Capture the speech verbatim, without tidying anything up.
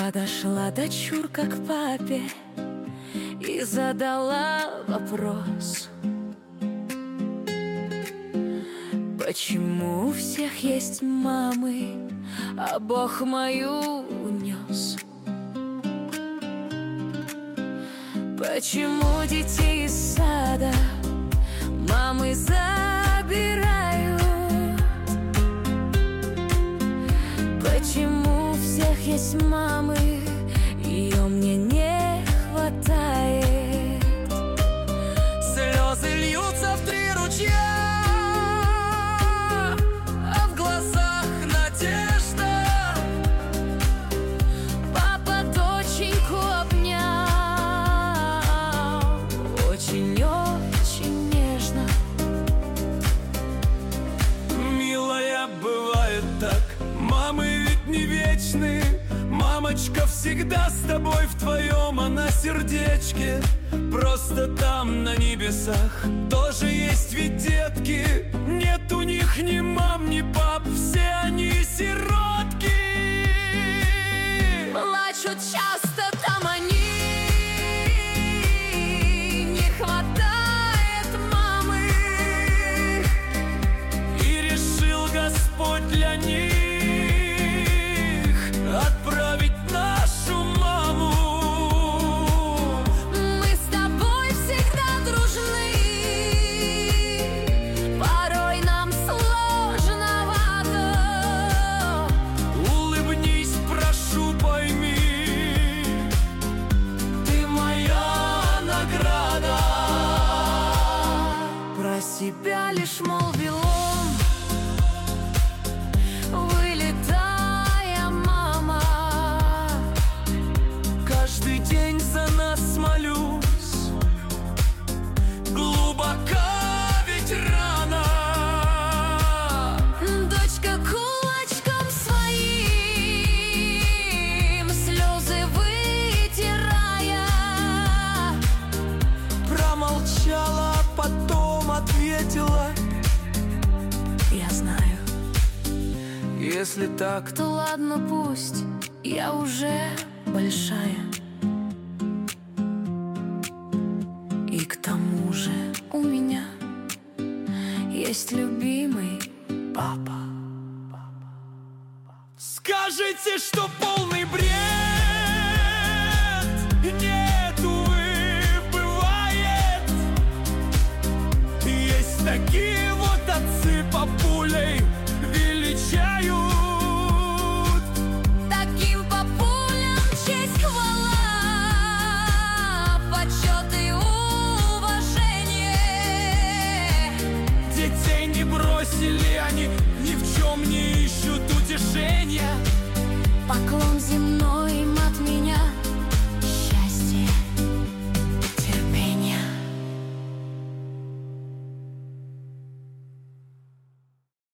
Подошла дочурка к папе и задала вопрос: почему у всех есть мамы, а Бог мою унес? Почему детей из сада мамы забирают? Почему у всех есть мамы, ее мне не хватает? Слезы льются в три ручья, а в глазах надежда. Папа доченьку обнял очень-очень нежно. Милая, бывает так, мамы ведь не вечны. Мамочка всегда с тобой в твоем она сердечке. Просто там, на небесах, тоже есть ведь детки. Нет у них ни мам, ни пап, все они сиротки. Плачут часто там они, не хватает мамы. И решил Господь для них отправить нашу маму. Мы с тобой всегда дружны, порой нам сложновато. Улыбнись, прошу, пойми, ты моя награда. Про себя лишь молвил он, вылетая, мама. Каждый день за нас молюсь, глубоко ведь рано. Дочка кулачком своим слезы вытирая, Промолчала, потом ответила: я знаю, если так, то ладно, пусть я уже большая. И к тому же у меня есть любимый папа. скажите, что полный бред. Нет, увы, бывает. Есть такие вот отцы папулей величают. Таким папулям честь, хвала, почет и уважение. Детей не бросили они, ни в чем не ищут утешения. Поклон